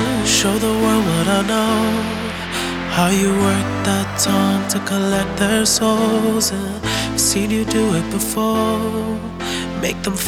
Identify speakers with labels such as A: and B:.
A: Show the world what I know. How you work that tongue to collect their souls. And I've seen you do it before. Make them